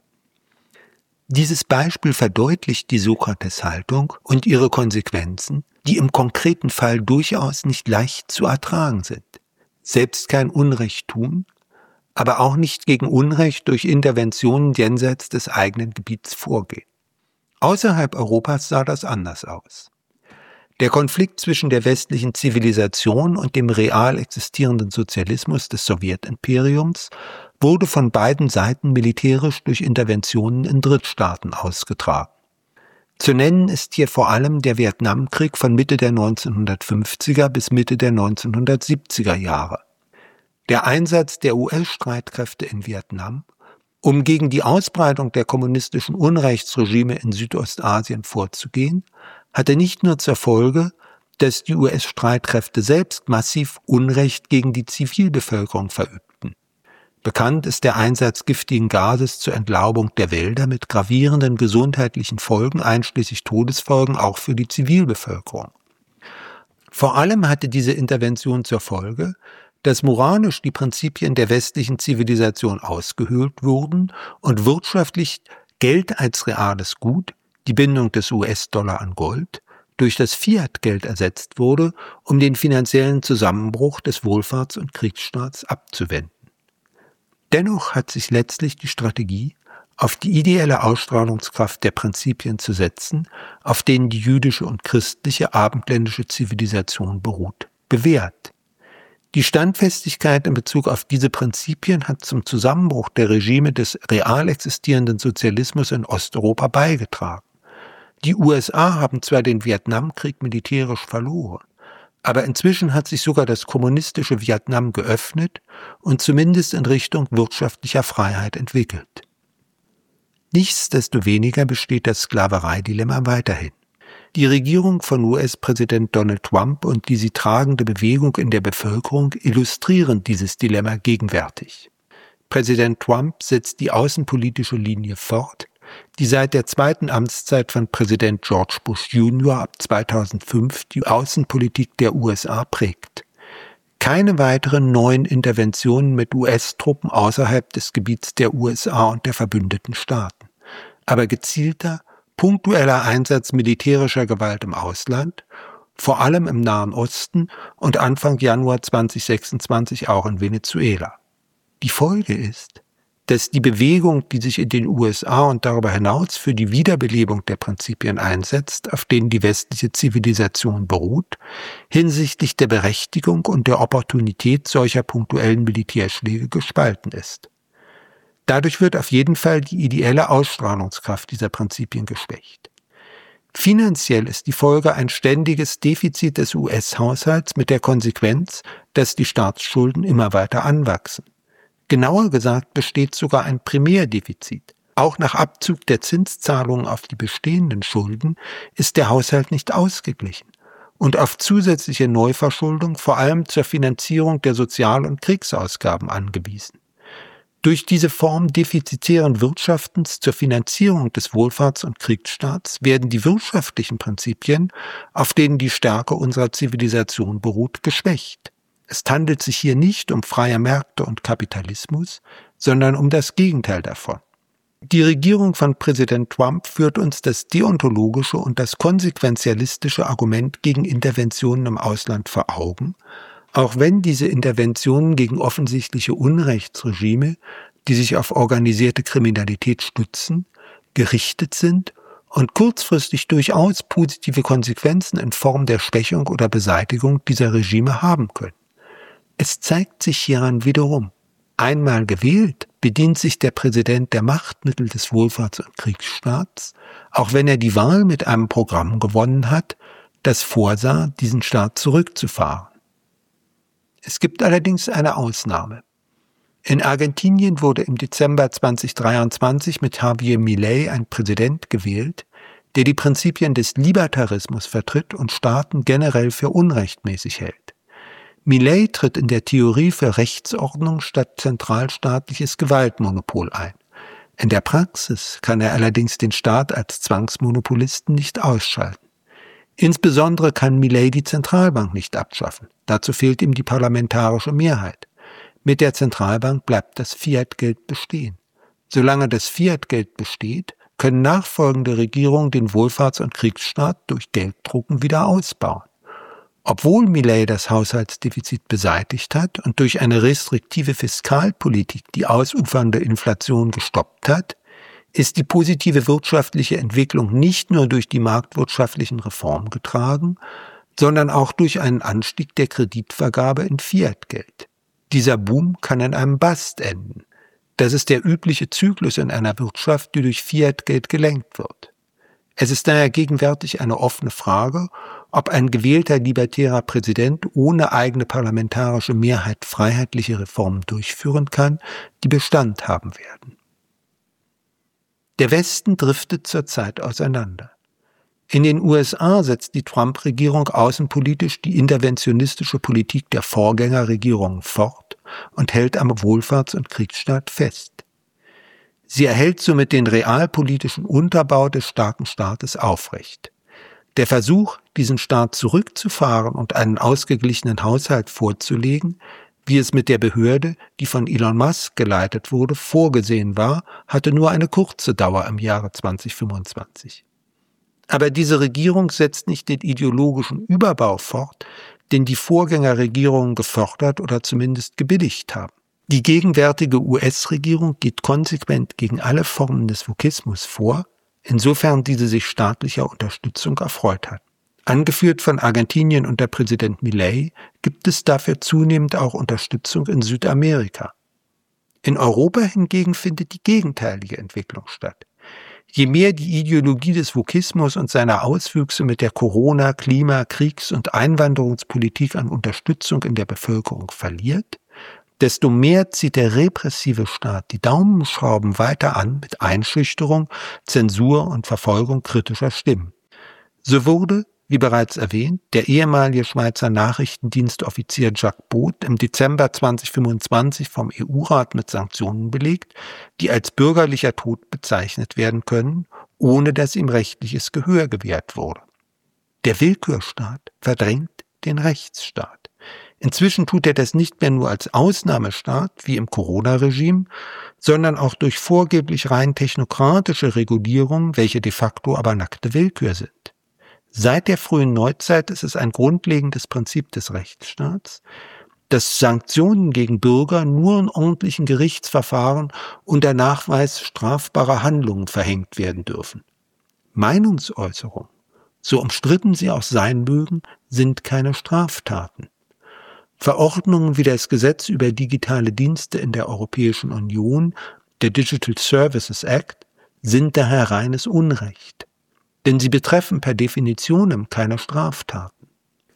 Dieses Beispiel verdeutlicht die Sokrates-Haltung und ihre Konsequenzen, die im konkreten Fall durchaus nicht leicht zu ertragen sind. Selbst kein Unrecht tun, aber auch nicht gegen Unrecht durch Interventionen jenseits des eigenen Gebiets vorgehen. Außerhalb Europas sah das anders aus. Der Konflikt zwischen der westlichen Zivilisation und dem real existierenden Sozialismus des Sowjetimperiums wurde von beiden Seiten militärisch durch Interventionen in Drittstaaten ausgetragen. Zu nennen ist hier vor allem der Vietnamkrieg von Mitte der 1950er bis Mitte der 1970er Jahre. Der Einsatz der US-Streitkräfte in Vietnam, um gegen die Ausbreitung der kommunistischen Unrechtsregime in Südostasien vorzugehen, hatte nicht nur zur Folge, dass die US-Streitkräfte selbst massiv Unrecht gegen die Zivilbevölkerung verübten. Bekannt ist der Einsatz giftigen Gases zur Entlaubung der Wälder mit gravierenden gesundheitlichen Folgen, einschließlich Todesfolgen auch für die Zivilbevölkerung. Vor allem hatte diese Intervention zur Folge, dass moralisch die Prinzipien der westlichen Zivilisation ausgehöhlt wurden und wirtschaftlich Geld als reales Gut, die Bindung des US-Dollar an Gold, durch das Fiat-Geld ersetzt wurde, um den finanziellen Zusammenbruch des Wohlfahrts- und Kriegsstaats abzuwenden. Dennoch hat sich letztlich die Strategie, auf die ideelle Ausstrahlungskraft der Prinzipien zu setzen, auf denen die jüdische und christliche abendländische Zivilisation beruht, bewährt. Die Standfestigkeit in Bezug auf diese Prinzipien hat zum Zusammenbruch der Regime des real existierenden Sozialismus in Osteuropa beigetragen. Die USA haben zwar den Vietnamkrieg militärisch verloren, aber inzwischen hat sich sogar das kommunistische Vietnam geöffnet und zumindest in Richtung wirtschaftlicher Freiheit entwickelt. Nichtsdestoweniger besteht das Sklavereidilemma weiterhin. Die Regierung von US-Präsident Donald Trump und die sie tragende Bewegung in der Bevölkerung illustrieren dieses Dilemma gegenwärtig. Präsident Trump setzt die außenpolitische Linie fort, die seit der zweiten Amtszeit von Präsident George Bush Jr. ab 2005 die Außenpolitik der USA prägt. Keine weiteren neuen Interventionen mit US-Truppen außerhalb des Gebiets der USA und der verbündeten Staaten, aber gezielter, punktueller Einsatz militärischer Gewalt im Ausland, vor allem im Nahen Osten und Anfang Januar 2026 auch in Venezuela. Die Folge ist, dass die Bewegung, die sich in den USA und darüber hinaus für die Wiederbelebung der Prinzipien einsetzt, auf denen die westliche Zivilisation beruht, hinsichtlich der Berechtigung und der Opportunität solcher punktuellen Militärschläge gespalten ist. Dadurch wird auf jeden Fall die ideelle Ausstrahlungskraft dieser Prinzipien geschwächt. Finanziell ist die Folge ein ständiges Defizit des US-Haushalts mit der Konsequenz, dass die Staatsschulden immer weiter anwachsen. Genauer gesagt besteht sogar ein Primärdefizit. Auch nach Abzug der Zinszahlungen auf die bestehenden Schulden ist der Haushalt nicht ausgeglichen und auf zusätzliche Neuverschuldung vor allem zur Finanzierung der Sozial- und Kriegsausgaben angewiesen. Durch diese Form defizitären Wirtschaftens zur Finanzierung des Wohlfahrts- und Kriegsstaats werden die wirtschaftlichen Prinzipien, auf denen die Stärke unserer Zivilisation beruht, geschwächt. Es handelt sich hier nicht um freie Märkte und Kapitalismus, sondern um das Gegenteil davon. Die Regierung von Präsident Trump führt uns das deontologische und das konsequenzialistische Argument gegen Interventionen im Ausland vor Augen, auch wenn diese Interventionen gegen offensichtliche Unrechtsregime, die sich auf organisierte Kriminalität stützen, gerichtet sind und kurzfristig durchaus positive Konsequenzen in Form der Schwächung oder Beseitigung dieser Regime haben können. Es zeigt sich hieran wiederum: Einmal gewählt, bedient sich der Präsident der Machtmittel des Wohlfahrts- und Kriegsstaats, auch wenn er die Wahl mit einem Programm gewonnen hat, das vorsah, diesen Staat zurückzufahren. Es gibt allerdings eine Ausnahme. In Argentinien wurde im Dezember 2023 mit Javier Milei ein Präsident gewählt, der die Prinzipien des Libertarismus vertritt und Staaten generell für unrechtmäßig hält. Milei tritt in der Theorie für Rechtsordnung statt zentralstaatliches Gewaltmonopol ein. In der Praxis kann er allerdings den Staat als Zwangsmonopolisten nicht ausschalten. Insbesondere kann Milei die Zentralbank nicht abschaffen. Dazu fehlt ihm die parlamentarische Mehrheit. Mit der Zentralbank bleibt das Fiat-Geld bestehen. Solange das Fiat-Geld besteht, können nachfolgende Regierungen den Wohlfahrts- und Kriegsstaat durch Gelddrucken wieder ausbauen. Obwohl Milei das Haushaltsdefizit beseitigt hat und durch eine restriktive Fiskalpolitik die ausufernde Inflation gestoppt hat, ist die positive wirtschaftliche Entwicklung nicht nur durch die marktwirtschaftlichen Reformen getragen, sondern auch durch einen Anstieg der Kreditvergabe in Fiat-Geld. Dieser Boom kann in einem Bust enden. Das ist der übliche Zyklus in einer Wirtschaft, die durch Fiat-Geld gelenkt wird. Es ist daher gegenwärtig eine offene Frage, ob ein gewählter libertärer Präsident ohne eigene parlamentarische Mehrheit freiheitliche Reformen durchführen kann, die Bestand haben werden. Der Westen driftet zurzeit auseinander. In den USA setzt die Trump-Regierung außenpolitisch die interventionistische Politik der Vorgängerregierungen fort und hält am Wohlfahrts- und Kriegsstaat fest. Sie erhält somit den realpolitischen Unterbau des starken Staates aufrecht. Der Versuch, diesen Staat zurückzufahren und einen ausgeglichenen Haushalt vorzulegen, wie es mit der Behörde, die von Elon Musk geleitet wurde, vorgesehen war, hatte nur eine kurze Dauer im Jahre 2025. Aber diese Regierung setzt nicht den ideologischen Überbau fort, den die Vorgängerregierungen gefördert oder zumindest gebilligt haben. Die gegenwärtige US-Regierung geht konsequent gegen alle Formen des Wokismus vor, insofern diese sich staatlicher Unterstützung erfreut hat. Angeführt von Argentinien unter Präsident Milei gibt es dafür zunehmend auch Unterstützung in Südamerika. In Europa hingegen findet die gegenteilige Entwicklung statt. Je mehr die Ideologie des Wokismus und seiner Auswüchse mit der Corona-, Klima-, Kriegs- und Einwanderungspolitik an Unterstützung in der Bevölkerung verliert, desto mehr zieht der repressive Staat die Daumenschrauben weiter an mit Einschüchterung, Zensur und Verfolgung kritischer Stimmen. So wurde, wie bereits erwähnt, der ehemalige Schweizer Nachrichtendienstoffizier Jacques Both im Dezember 2025 vom EU-Rat mit Sanktionen belegt, die als bürgerlicher Tod bezeichnet werden können, ohne dass ihm rechtliches Gehör gewährt wurde. Der Willkürstaat verdrängt den Rechtsstaat. Inzwischen tut er das nicht mehr nur als Ausnahmestaat, wie im Corona-Regime, sondern auch durch vorgeblich rein technokratische Regulierungen, welche de facto aber nackte Willkür sind. Seit der frühen Neuzeit ist es ein grundlegendes Prinzip des Rechtsstaats, dass Sanktionen gegen Bürger nur in ordentlichen Gerichtsverfahren unter Nachweis strafbarer Handlungen verhängt werden dürfen. Meinungsäußerungen, so umstritten sie auch sein mögen, sind keine Straftaten. Verordnungen wie das Gesetz über digitale Dienste in der Europäischen Union, der Digital Services Act, sind daher reines Unrecht. Denn sie betreffen per Definition keine Straftaten.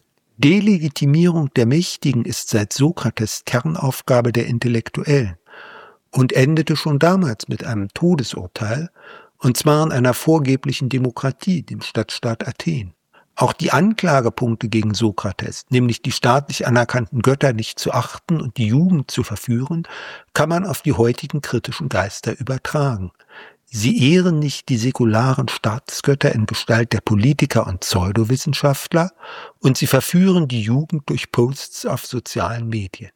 Delegitimierung der Mächtigen ist seit Sokrates Kernaufgabe der Intellektuellen und endete schon damals mit einem Todesurteil, und zwar in einer vorgeblichen Demokratie, dem Stadtstaat Athen. Auch die Anklagepunkte gegen Sokrates, nämlich die staatlich anerkannten Götter nicht zu achten und die Jugend zu verführen, kann man auf die heutigen kritischen Geister übertragen. Sie ehren nicht die säkularen Staatsgötter in Gestalt der Politiker und Pseudowissenschaftler und sie verführen die Jugend durch Posts auf sozialen Medien.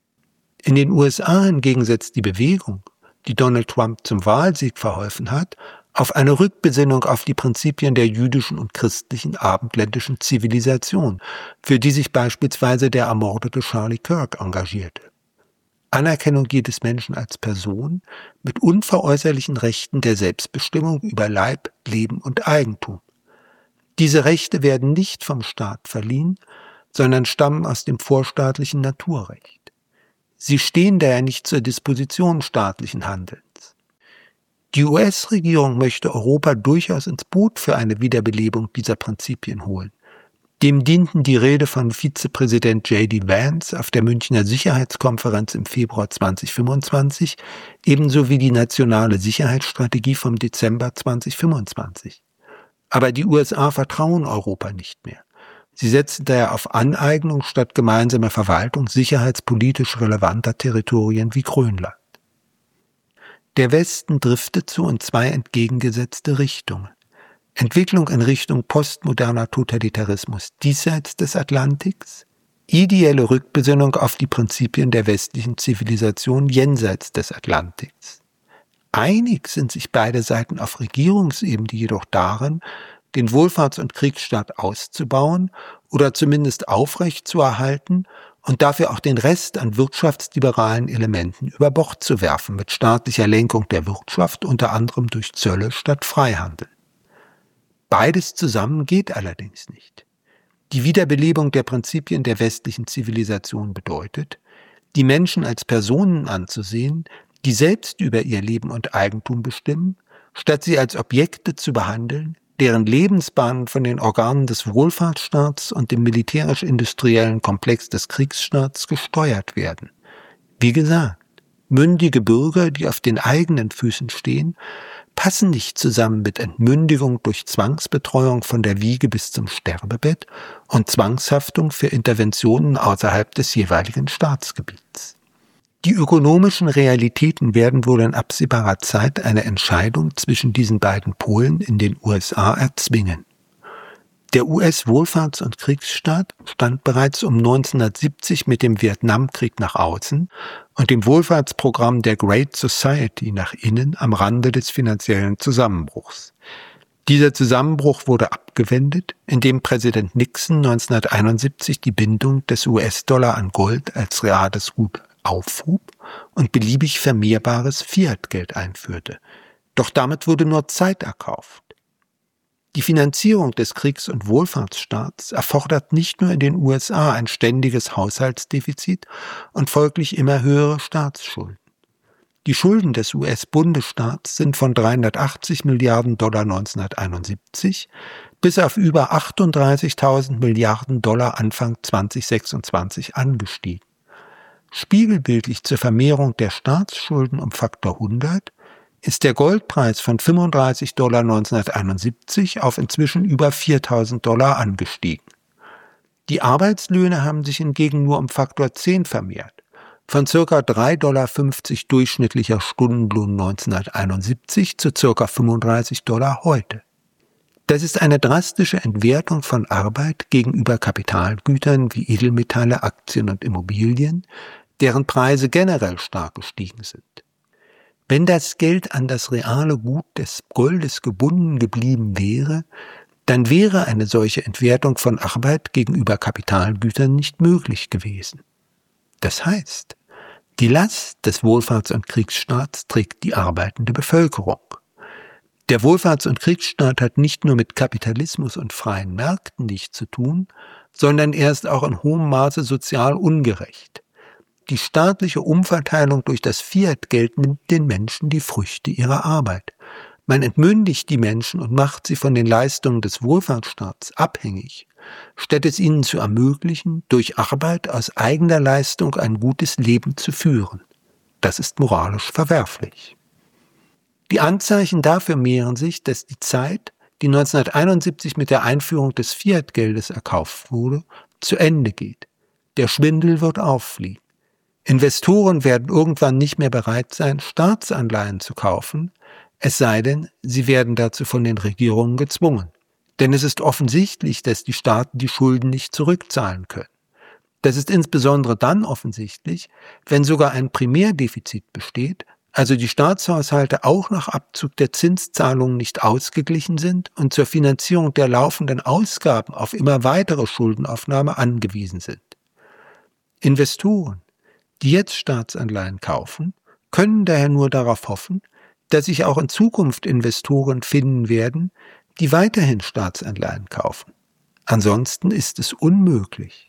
In den USA hingegen setzt die Bewegung, die Donald Trump zum Wahlsieg verholfen hat, auf eine Rückbesinnung auf die Prinzipien der jüdischen und christlichen abendländischen Zivilisation, für die sich beispielsweise der ermordete Charlie Kirk engagierte. Anerkennung jedes Menschen als Person mit unveräußerlichen Rechten der Selbstbestimmung über Leib, Leben und Eigentum. Diese Rechte werden nicht vom Staat verliehen, sondern stammen aus dem vorstaatlichen Naturrecht. Sie stehen daher nicht zur Disposition staatlichen Handelns. Die US-Regierung möchte Europa durchaus ins Boot für eine Wiederbelebung dieser Prinzipien holen. Dem dienten die Rede von Vizepräsident J.D. Vance auf der Münchner Sicherheitskonferenz im Februar 2025, ebenso wie die nationale Sicherheitsstrategie vom Dezember 2025. Aber die USA vertrauen Europa nicht mehr. Sie setzen daher auf Aneignung statt gemeinsame Verwaltung sicherheitspolitisch relevanter Territorien wie Grönland. Der Westen driftet so in zwei entgegengesetzte Richtungen. Entwicklung in Richtung postmoderner Totalitarismus diesseits des Atlantiks, ideelle Rückbesinnung auf die Prinzipien der westlichen Zivilisation jenseits des Atlantiks. Einig sind sich beide Seiten auf Regierungsebene jedoch darin, den Wohlfahrts- und Kriegsstaat auszubauen oder zumindest aufrechtzuerhalten und dafür auch den Rest an wirtschaftsliberalen Elementen über Bord zu werfen, mit staatlicher Lenkung der Wirtschaft, unter anderem durch Zölle statt Freihandel. Beides zusammen geht allerdings nicht. Die Wiederbelebung der Prinzipien der westlichen Zivilisation bedeutet, die Menschen als Personen anzusehen, die selbst über ihr Leben und Eigentum bestimmen, statt sie als Objekte zu behandeln, deren Lebensbahnen von den Organen des Wohlfahrtsstaats und dem militärisch-industriellen Komplex des Kriegsstaats gesteuert werden. Wie gesagt, mündige Bürger, die auf den eigenen Füßen stehen, passen nicht zusammen mit Entmündigung durch Zwangsbetreuung von der Wiege bis zum Sterbebett und Zwangshaftung für Interventionen außerhalb des jeweiligen Staatsgebiets. Die ökonomischen Realitäten werden wohl in absehbarer Zeit eine Entscheidung zwischen diesen beiden Polen in den USA erzwingen. Der US-Wohlfahrts- und Kriegsstaat stand bereits um 1970 mit dem Vietnamkrieg nach außen und dem Wohlfahrtsprogramm der Great Society nach innen am Rande des finanziellen Zusammenbruchs. Dieser Zusammenbruch wurde abgewendet, indem Präsident Nixon 1971 die Bindung des US-Dollar an Gold als reales Gut aufhob und beliebig vermehrbares Fiat-Geld einführte. Doch damit wurde nur Zeit erkauft. Die Finanzierung des Kriegs- und Wohlfahrtsstaats erfordert nicht nur in den USA ein ständiges Haushaltsdefizit und folglich immer höhere Staatsschulden. Die Schulden des US-Bundesstaats sind von 380 Milliarden Dollar 1971 bis auf über 38.000 Milliarden Dollar Anfang 2026 angestiegen. Spiegelbildlich zur Vermehrung der Staatsschulden um Faktor 100 ist der Goldpreis von 35 Dollar 1971 auf inzwischen über 4.000 Dollar angestiegen. Die Arbeitslöhne haben sich hingegen nur um Faktor 10 vermehrt, von ca. 3,50 Dollar durchschnittlicher Stundenlohn 1971 zu ca. 35 Dollar heute. Das ist eine drastische Entwertung von Arbeit gegenüber Kapitalgütern wie Edelmetalle, Aktien und Immobilien, deren Preise generell stark gestiegen sind. Wenn das Geld an das reale Gut des Goldes gebunden geblieben wäre, dann wäre eine solche Entwertung von Arbeit gegenüber Kapitalgütern nicht möglich gewesen. Das heißt, die Last des Wohlfahrts- und Kriegsstaats trägt die arbeitende Bevölkerung. Der Wohlfahrts- und Kriegsstaat hat nicht nur mit Kapitalismus und freien Märkten nichts zu tun, sondern er ist auch in hohem Maße sozial ungerecht. Die staatliche Umverteilung durch das Fiat-Geld nimmt den Menschen die Früchte ihrer Arbeit. Man entmündigt die Menschen und macht sie von den Leistungen des Wohlfahrtsstaats abhängig, statt es ihnen zu ermöglichen, durch Arbeit aus eigener Leistung ein gutes Leben zu führen. Das ist moralisch verwerflich. Die Anzeichen dafür mehren sich, dass die Zeit, die 1971 mit der Einführung des Fiat-Geldes erkauft wurde, zu Ende geht. Der Schwindel wird auffliegen. Investoren werden irgendwann nicht mehr bereit sein, Staatsanleihen zu kaufen, es sei denn, sie werden dazu von den Regierungen gezwungen. Denn es ist offensichtlich, dass die Staaten die Schulden nicht zurückzahlen können. Das ist insbesondere dann offensichtlich, wenn sogar ein Primärdefizit besteht, also die Staatshaushalte auch nach Abzug der Zinszahlungen nicht ausgeglichen sind und zur Finanzierung der laufenden Ausgaben auf immer weitere Schuldenaufnahme angewiesen sind. Investoren, die jetzt Staatsanleihen kaufen, können daher nur darauf hoffen, dass sich auch in Zukunft Investoren finden werden, die weiterhin Staatsanleihen kaufen. Ansonsten ist es unmöglich.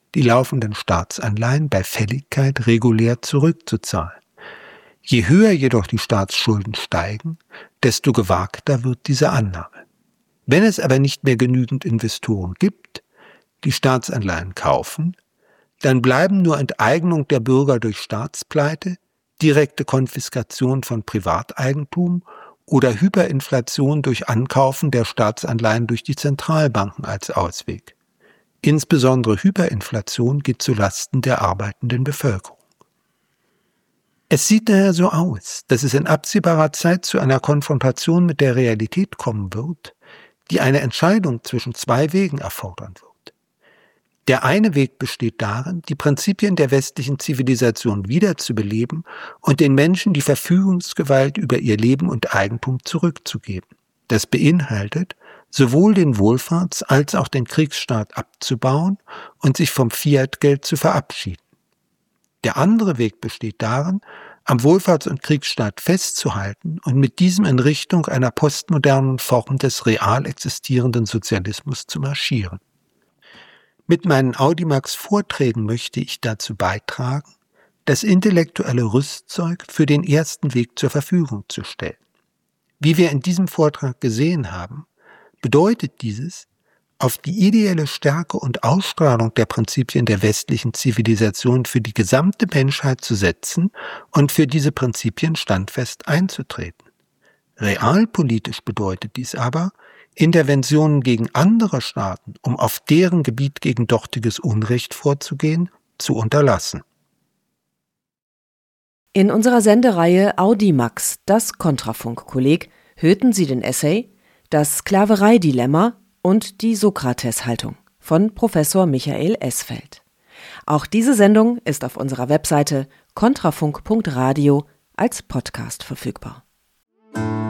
die laufenden Staatsanleihen bei Fälligkeit regulär zurückzuzahlen. Je höher jedoch die Staatsschulden steigen, desto gewagter wird diese Annahme. Wenn es aber nicht mehr genügend Investoren gibt, die Staatsanleihen kaufen, dann bleiben nur Enteignung der Bürger durch Staatspleite, direkte Konfiskation von Privateigentum oder Hyperinflation durch Ankaufen der Staatsanleihen durch die Zentralbanken als Ausweg. Insbesondere Hyperinflation geht zulasten der arbeitenden Bevölkerung. Es sieht daher so aus, dass es in absehbarer Zeit zu einer Konfrontation mit der Realität kommen wird, die eine Entscheidung zwischen zwei Wegen erfordern wird. Der eine Weg besteht darin, die Prinzipien der westlichen Zivilisation wiederzubeleben und den Menschen die Verfügungsgewalt über ihr Leben und Eigentum zurückzugeben. Das beinhaltet, sowohl den Wohlfahrts- als auch den Kriegsstaat abzubauen und sich vom Fiat-Geld zu verabschieden. Der andere Weg besteht darin, am Wohlfahrts- und Kriegsstaat festzuhalten und mit diesem in Richtung einer postmodernen Form des real existierenden Sozialismus zu marschieren. Mit meinen Audimax-Vorträgen möchte ich dazu beitragen, das intellektuelle Rüstzeug für den ersten Weg zur Verfügung zu stellen. Wie wir in diesem Vortrag gesehen haben, bedeutet dieses, auf die ideelle Stärke und Ausstrahlung der Prinzipien der westlichen Zivilisation für die gesamte Menschheit zu setzen und für diese Prinzipien standfest einzutreten. Realpolitisch bedeutet dies aber, Interventionen gegen andere Staaten, um auf deren Gebiet gegen dortiges Unrecht vorzugehen, zu unterlassen. In unserer Sendereihe Audimax, das Kontrafunk-Kolleg, hörten Sie den Essay »Das Sklaverei-Dilemma« und die Sokrates-Haltung von Professor Michael Esfeld. Auch diese Sendung ist auf unserer Webseite kontrafunk.radio als Podcast verfügbar.